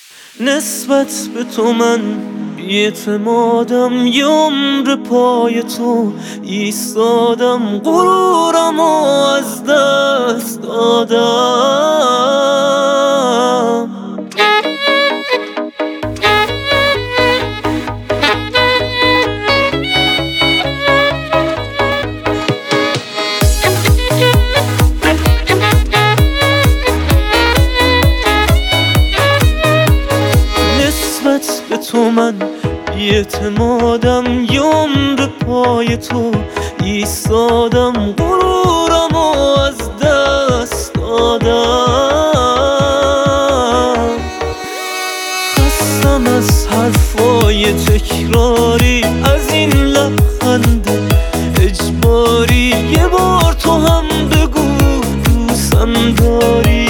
نسبت به تو من بی‌اعتمادم، یه عمر پای تو ایستادم، غرورمو از دست دادم. نسبت به تو من بی‌اعتمادم، یه عمر پای تو ایستادم، غرورمو از دست دادم. خستم از حرفای تکراری، از این لبخند اجباری، یه بار تو هم بگو دوستم داری.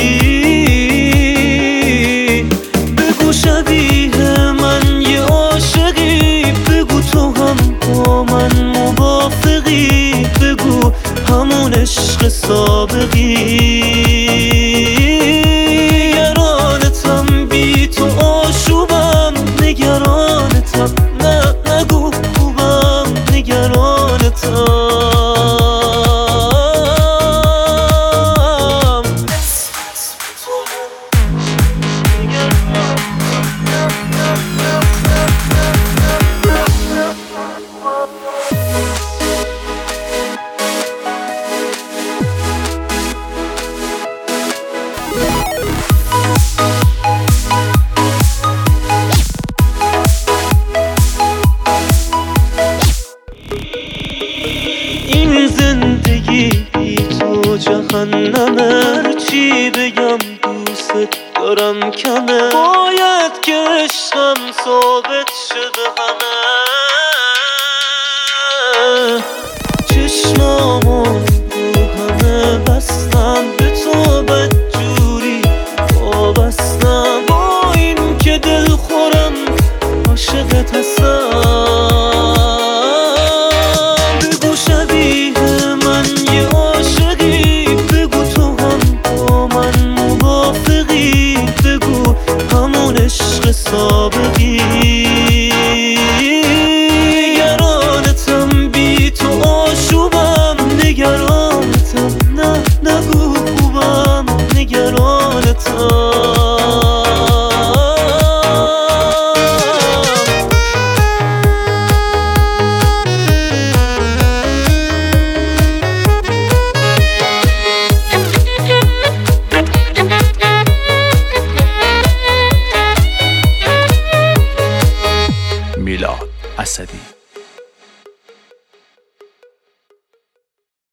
بگو شبیه من یه عاشقی، بگو تو هم با من موافقی، بگو همون عشق سابقی. نگرانتم بی تو آشوبم، نگرانتم نه نگو خوبم، نگرانتم. این زندگی بی تو جهنمه، هرچی بگم دوست دارم کمه، باید که عشقم ثابت شه به همه. چشمامو رو همه بستم، به تو بدجوری وابستم، با این که دل خورم عاشقت هستم. عشق سابقی نگرانتم بی تو آشوبم، نگرانتم نه نگو خوبم، نگرانتم. میلاد اسدی.